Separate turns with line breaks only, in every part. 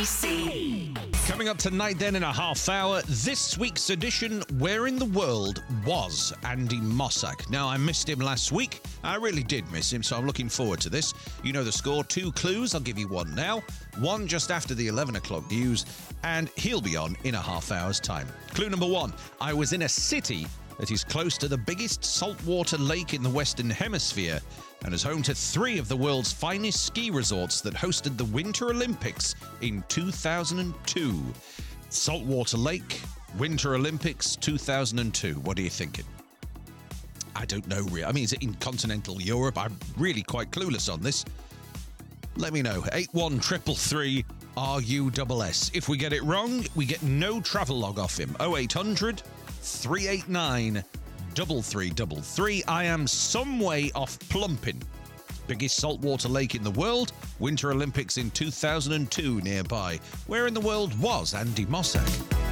BBC.
Coming up tonight then in a half hour, this week's edition, Where in the World Was Andy Mossack? Now, I missed him last week. I really did miss him, so I'm looking forward to this. You know the score, 2 clues. I'll give you one now, one just after the 11 o'clock news, and he'll be on in a half hour's time. Clue number 1, I was in a city that is close to the biggest saltwater lake in the Western Hemisphere and is home to 3 of the world's finest ski resorts that hosted the Winter Olympics in 2002. Saltwater Lake, Winter Olympics 2002. What are you thinking? I don't know, really. I mean, is it in continental Europe? I'm really quite clueless on this. Let me know. 81333 RUSS. If we get it wrong, we get no travel log off him. 0800 389 3333. I am some way off plumping. Biggest saltwater lake in the world, Winter Olympics in 2002 nearby. Where in the world was Andy Mossack?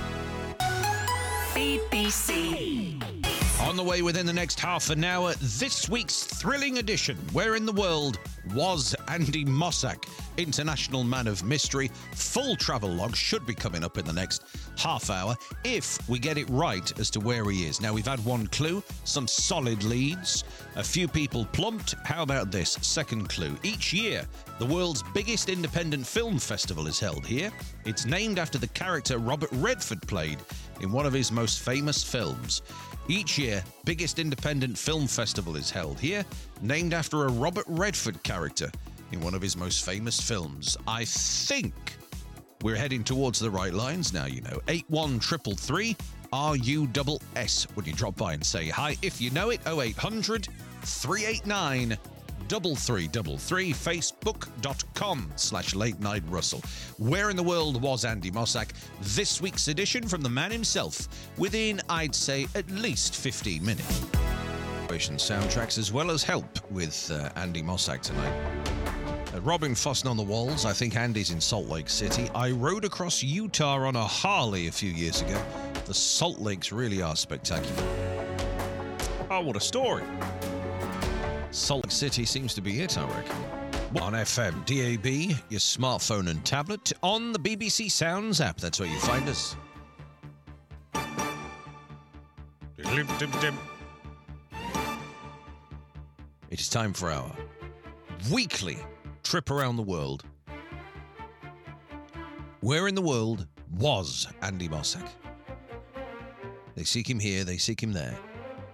BBC.
On the way within the next half an hour, this week's thrilling edition, Where in the World Was Andy Mossack? International Man of Mystery. Full travel log should be coming up in the next half hour if we get it right as to where he is. Now, we've had one clue, some solid leads, a few people plumped. How about this? Second clue. Each year, the world's biggest independent film festival is held here. It's named after the character Robert Redford played in one of his most famous films. Each year, biggest independent film festival is held here, named after a Robert Redford character in one of his most famous films. I think we're heading towards the right lines now, you know. 81333 RUSS when you drop by and say hi. If you know it, 0800 389 3333, facebook.com/Late Night Russell. Where in the world was Andy Mossack? This week's edition from the man himself within, I'd say, at least 15 minutes. Soundtracks as well as help with Andy Mossack tonight. Robin Fossin on the walls. I think Andy's in Salt Lake City. I rode across Utah on a Harley a few years ago. The Salt Lakes really are spectacular. Oh, what a story. Salt Lake City seems to be it, I reckon. On FM, DAB, your smartphone and tablet, on the BBC Sounds app. That's where you find us. It is time for our weekly trip around the world. Where in the world was Andy Mossack? They seek him here, they seek him there.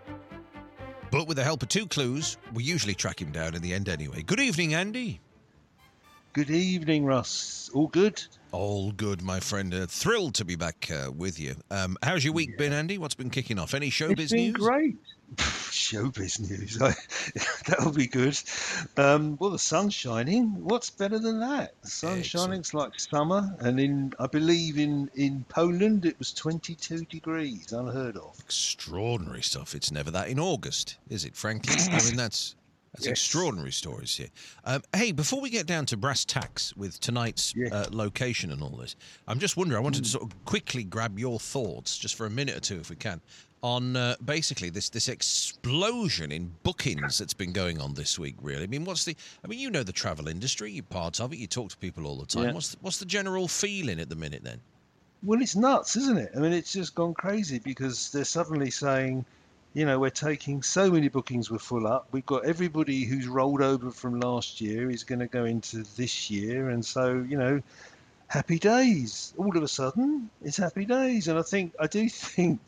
But with the help of 2 clues, we usually track him down in the end anyway. Good evening, Andy.
Good evening, Russ. All good?
All good, my friend. Thrilled to be back with you. How's your week been, Andy? What's been kicking off? Any showbiz news?
It's been great. Showbiz news. That'll be good. Well, the sun's shining. What's better than that? The sun's shining. It's like summer. And I believe in Poland, it was 22 degrees. Unheard of.
Extraordinary stuff. It's never that in August, is it, frankly? I mean, that's extraordinary stories here. Hey, before we get down to brass tacks with tonight's location and all this, I'm just wondering, I wanted to sort of quickly grab your thoughts, just for a minute or two if we can, on basically this explosion in bookings that's been going on this week, really. I mean, you know the travel industry, you're part of it, you talk to people all the time. Yeah. What's the general feeling at the minute then?
Well, it's nuts, isn't it? I mean, it's just gone crazy because they're suddenly saying, you know, we're taking so many bookings, we're full up. We've got everybody who's rolled over from last year is going to go into this year. And so, you know, happy days. All of a sudden, it's happy days. And I do think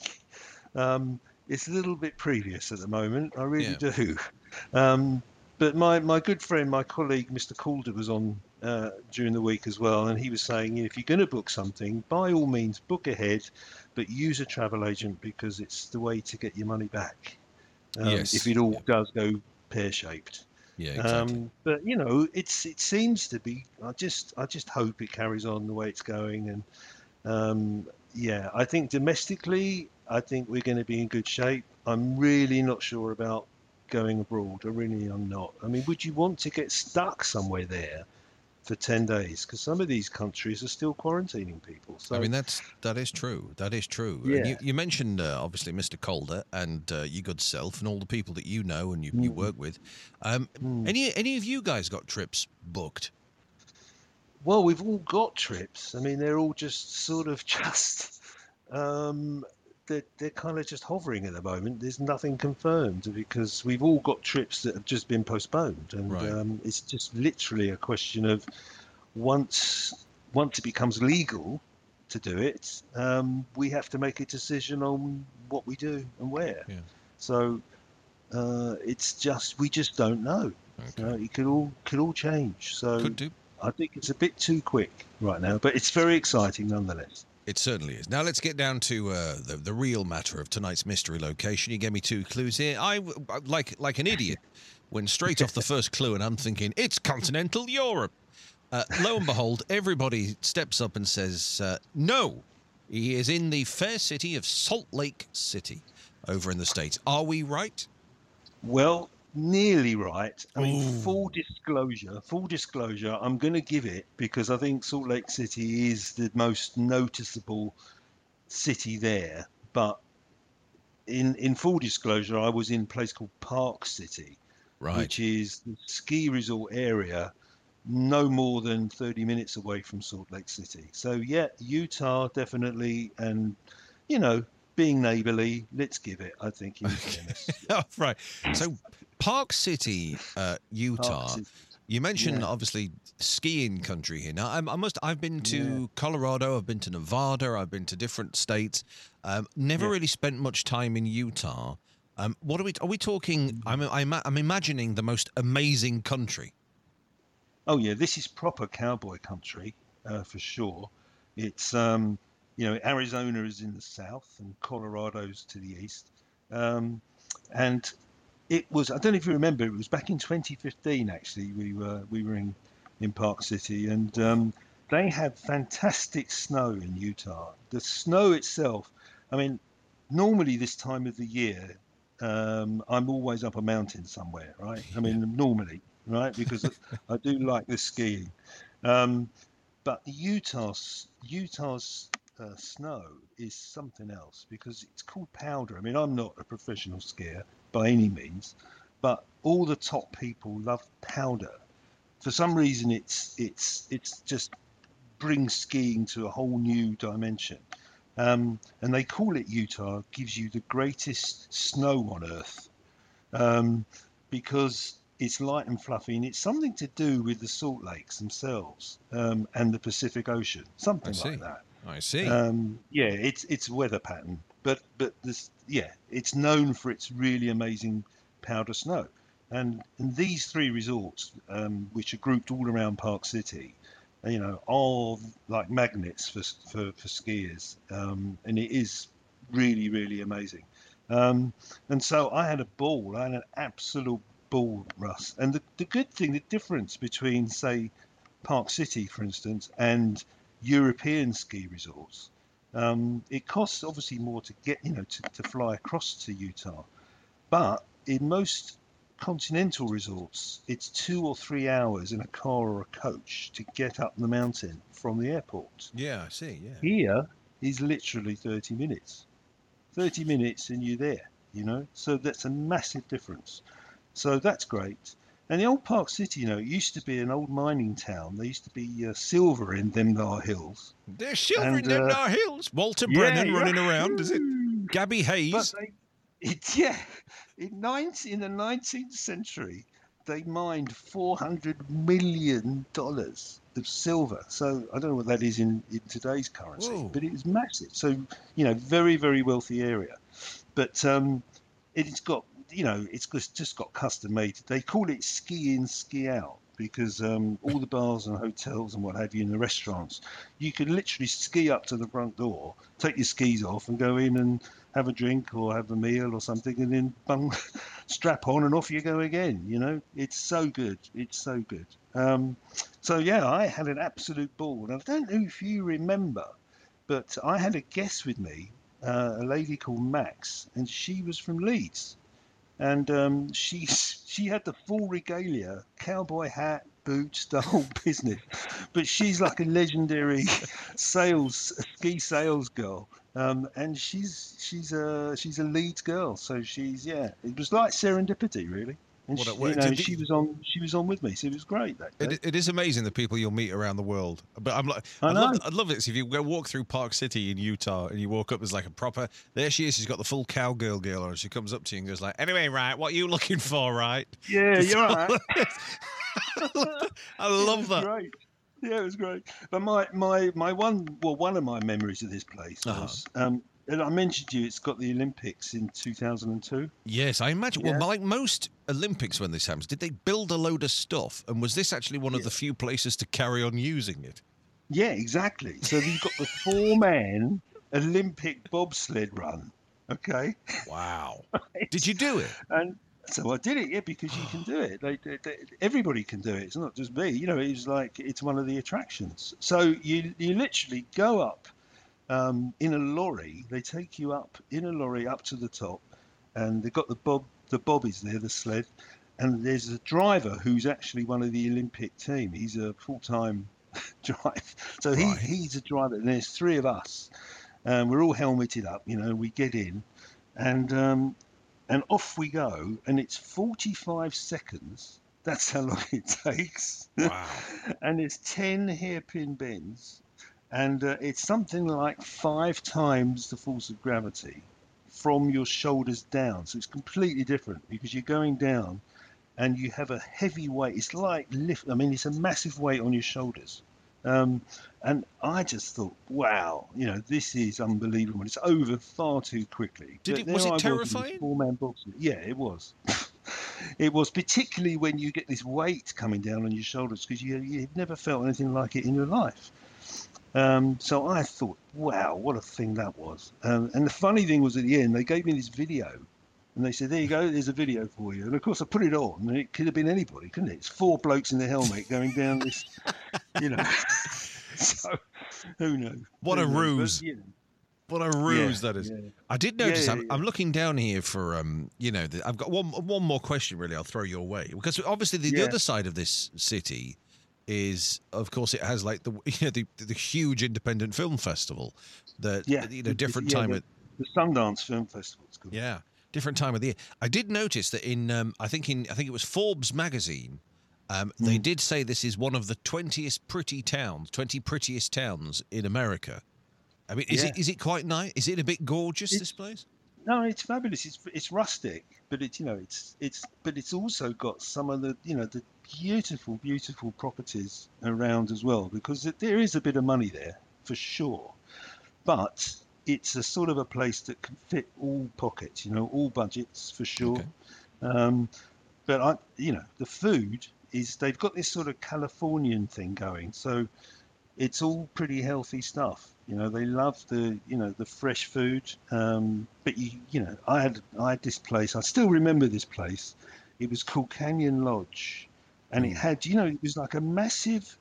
it's a little bit previous at the moment. I really do. But my good friend, my colleague, Mr. Calder, was on during the week as well. And he was saying, if you're going to book something, by all means, book ahead, but use a travel agent because it's the way to get your money back. If it all does go pear-shaped.
Yeah, exactly.
But, you know, it seems to be, I just hope it carries on the way it's going. And, I think domestically, I think we're going to be in good shape. I'm really not sure about going abroad. I really am not. I mean, would you want to get stuck somewhere there for 10 days? Because some of these countries are still quarantining people. So,
I mean, that is true. That is true.
Yeah.
And you mentioned, obviously, Mr. Calder and your good self and all the people that you know and you work with. Any of you guys got trips booked?
Well, we've all got trips. I mean, they're all just sort of just um, they're kind of just hovering at the moment. There's nothing confirmed because we've all got trips that have just been postponed, and
Right.
it's just literally a question of once it becomes legal to do it, we have to make a decision on what we do and where.
Yeah.
So it's just we just don't know.
Okay.
It could all change. So
Could do.
I think it's a bit too quick right now, but it's very exciting nonetheless.
It certainly is. Now let's get down to the real matter of tonight's mystery location. You gave me 2 clues here. Like an idiot, went straight off the first clue, and I'm thinking it's continental Europe. Lo and behold, everybody steps up and says no. He is in the fair city of Salt Lake City, over in the States. Are we right?
Well, nearly right. I mean,
Ooh.
full disclosure, I'm going to give it because I think Salt Lake City is the most noticeable city there. But in full disclosure, I was in a place called Park City,
Right.
which is the ski resort area no more than 30 minutes away from Salt Lake City. So yeah, Utah definitely, and you know, being neighborly, let's give it, I think, in fairness.
Oh, right. So, Park City, Utah.
Park City.
You mentioned
Yeah.
obviously skiing country here. Now, I've been to Colorado, I've been to Nevada, I've been to different states. Never
Yeah.
really spent much time in Utah. What are we talking? I'm imagining the most amazing country.
Oh yeah, this is proper cowboy country, for sure. It's Arizona is in the south and Colorado's to the east. And it was, I don't know if you remember, it was back in 2015 actually. We were in Park City, and they had fantastic snow in Utah. The snow itself, I mean, normally this time of the year, I'm always up a mountain somewhere, right? I mean, normally, right? Because I do like the skiing. Um, but Utah's snow is something else because it's called powder. I mean, I'm not a professional skier by any means, but all the top people love powder. For some reason, it's just brings skiing to a whole new dimension. And they call it Utah, gives you the greatest snow on earth, um, because it's light and fluffy, and it's something to do with the Salt Lakes themselves, and the Pacific Ocean,
I
something like
see.
that.
I see.
Yeah, it's weather pattern, but this, yeah, it's known for its really amazing powder snow, and these 3 resorts, which are grouped all around Park City, are like magnets for skiers, and it is really amazing. And so I had a ball. I had an absolute ball, Russ. And the good thing, the difference between, say, Park City, for instance, and European ski resorts, it costs obviously more to get, to fly across to Utah. But in most continental resorts, it's 2 or 3 hours in a car or a coach to get up the mountain from the airport.
Yeah, I see. Yeah.
Here is literally 30 minutes. 30 minutes and you're there. So that's a massive difference. So that's great. And the old Park City, it used to be an old mining town. There used to be silver in them there hills.
There's silver in
And
them there hills. Walter
yeah,
Brennan running
yeah.
around, is it? Gabby
But
Hayes.
yeah, in the 19th century, they mined $400 million of silver. So I don't know what that is in today's currency,
Whoa.
but it was massive. So, very, very wealthy area. But it's got, it's just got custom made. They call it ski in, ski out because all the bars and hotels and what have you, and the restaurants, you can literally ski up to the front door, take your skis off, and go in and have a drink or have a meal or something, and then bung, strap on and off you go again. It's so good. It's so good. So yeah, I had an absolute ball, and I don't know if you remember, but I had a guest with me, a lady called Max, and she was from Leeds, and she had the full regalia, cowboy hat, boots, the whole business. But she's like a legendary ski sales girl, and she's a Leeds girl. So it was like serendipity, really. And
What a-
she,
what- did the-
she was on. She was on with me, so it was great that day.
It is amazing the people you'll meet around the world. But I'm like,
I know.
I'd love it if you go walk through Park City in Utah and you walk up, there's like a proper. There she is. She's got the full cowgirl gear on. She comes up to you and goes like, "Anyway, right, what are you looking for, right?"
Yeah, you're right.
I love
It was
that.
great. Yeah, it was great. But one of my memories of this place was, and I mentioned to you, it's got the Olympics in 2002.
Yes, I imagine.
Yeah.
Well, like most Olympics when this happens, did they build a load of stuff? And was this actually one of the few places to carry on using it?
Yeah, exactly. So you've got the 4-man Olympic bobsled run. Okay.
Wow. Did you do it?
And so I did it, yeah, because you can do it. Everybody can do it. It's not just me. You know, it's one of the attractions. So you literally go up in a lorry. They take you up in a lorry up to the top, and they've got the bobbies there, the sled, and there's a driver who's actually one of the Olympic team. He's a full-time driver. So he's a driver, and there's 3 of us. We're all helmeted up. You know, we get in, and off we go, and it's 45 seconds. That's how long it takes.
Wow.
And it's 10 hairpin bends, and it's something like 5 times the force of gravity from your shoulders down. So it's completely different because you're going down, and you have a heavy weight. It's like it's a massive weight on your shoulders. And I just thought, wow, you know, this is unbelievable. It's over far too quickly.
Was it terrifying?
4-man boxing. Yeah, it was. It was, particularly when you get this weight coming down on your shoulders, because you've never felt anything like it in your life. So I thought, wow, what a thing that was. And the funny thing was, at the end, they gave me this video. And they said, there you go, there's a video for you. And of course, I put it on, and it could have been anybody, couldn't it? It's 4 blokes in the helmet going down this, you know. So, who knows?
What a ruse.
But, you know,
What a ruse that is.
yeah.
I did notice,
Yeah.
I'm looking down here for, I've got one more question, really, I'll throw your way. Because obviously the other side of this city is, of course, it has like the huge independent film festival that, different time at...
The Sundance Film Festival, it's called.
Yeah. Different time of the year. I did notice that I think it was Forbes magazine. They did say this is one of the 20 prettiest towns in America. I mean, is it quite nice? Is it a bit gorgeous, this place?
No, it's fabulous. It's rustic, but it's also got some of the the beautiful properties around as well, because there is a bit of money there for sure, but it's a sort of a place that can fit all pockets, all budgets for sure. Okay. But the food is, they've got this sort of Californian thing going, so it's all pretty healthy stuff. They love the fresh food. But I had this place. I still remember this place. It was called Canyon Lodge, and it had, it was like a massive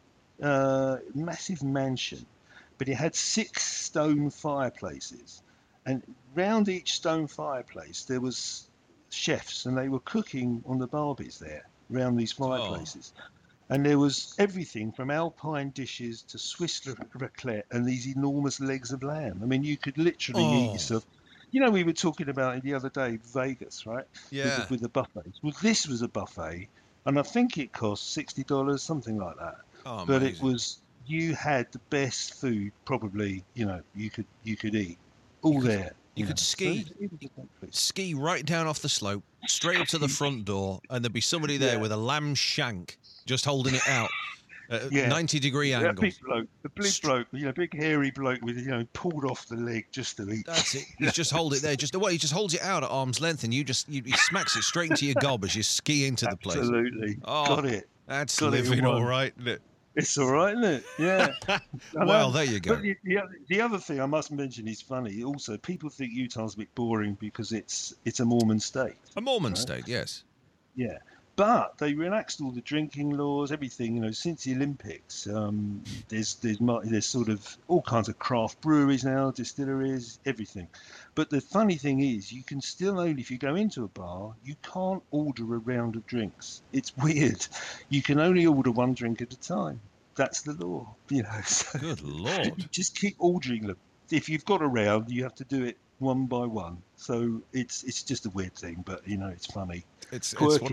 mansion. But it had 6 stone fireplaces, and round each stone fireplace there was chefs, and they were cooking on the barbies there round these fireplaces. And there was everything from Alpine dishes to Swiss raclette and these enormous legs of lamb. I mean, you could literally eat yourself. We were talking about it the other day, Vegas, right?
Yeah.
With the buffets. Well, this was a buffet, and I think it cost $60, something like that.
Oh,
but
amazing.
it was. You had the best food, probably. You could eat all there.
You could ski. Ski right down off the slope, straight up to the front door, and there'd be somebody there with a lamb shank just holding it out at 90-degree angle.
Big bloke, big hairy bloke with pulled off the leg just to eat.
That's it. You just hold it there. He just holds it out at arm's length, and he smacks it straight into your gob as you ski into the place.
Absolutely. Got it.
That's living all right, isn't it?
It's all right, isn't it? Yeah.
Well, there you go.
But the other thing I must mention is funny. Also, people think Utah's a bit boring because it's a Mormon state.
A Mormon state, yes.
Yeah. But they relaxed all the drinking laws, everything. Since the Olympics, there's sort of all kinds of craft breweries now, distilleries, everything. But the funny thing is, you can still only, if you go into a bar, you can't order a round of drinks. It's weird. You can only order 1 drink at a time. That's the law, So
Good Lord.
you just keep ordering them. If you've got a round, you have to do it one by one. So it's just a weird thing, but it's funny.
It's
quirky.
one of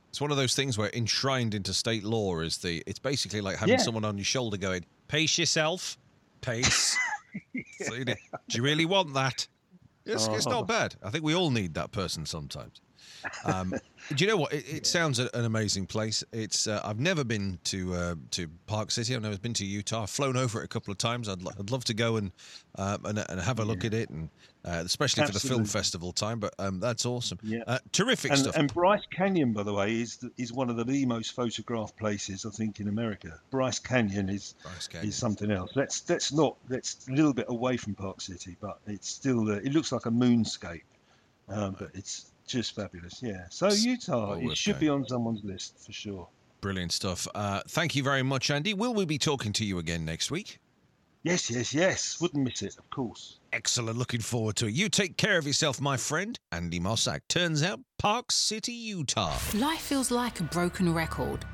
It's one of those things where enshrined into state law is it's basically like having someone on your shoulder going, pace yourself, pace. So, do you really want that? It's not bad. I think we all need that person sometimes. Do you know what? It sounds an amazing place. It's I've never been to Park City. I've never been to Utah. I've flown over it a couple of times. I'd love to go and have a look at it, and especially for the film festival time. But that's awesome.
Yeah.
Terrific stuff.
And Bryce Canyon, by the way, is one of the most photographed places I think in America. Bryce Canyon is something else. Let's a little bit away from Park City, but it's still it looks like a moonscape, but it's just fabulous. Yeah. So Utah, it should be on someone's list for sure.
Brilliant stuff. Thank you very much, Andy. Will we be talking to you again next week?
Yes. Wouldn't miss it, of course.
Excellent. Looking forward to it. You take care of yourself, my friend. Andy Mossack. Turns out, Park City, Utah.
Life feels like a broken record.